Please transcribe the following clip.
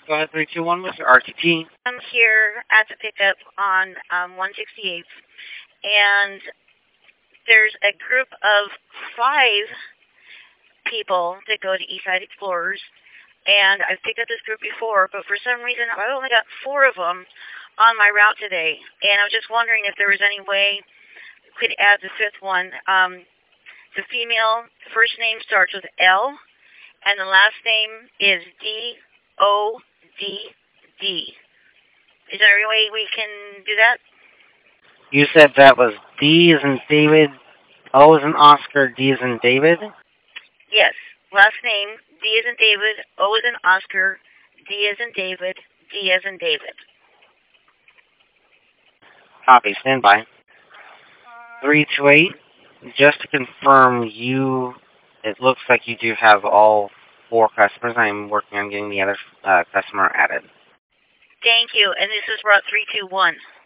Go ahead, 321, Mr. RTP. I'm here at the pickup on 168th, and there's a group of 5 people that go to Eastside Explorers, and I've picked up this group before, but for some reason I only got 4 of them on my route today, and I was just wondering if there was any way we could add the 5th one. The female first name starts with L, and the last name is DODD. Is there any way we can do that? You said that was D as in David, O as in Oscar, D as in David? Yes. Last name, D as in David, O as in Oscar, D as in David, D as in David. Copy, stand by. 328, just to confirm it looks like you do have all 4 customers. I'm working on getting the other customer added. Thank you. And this is route 321.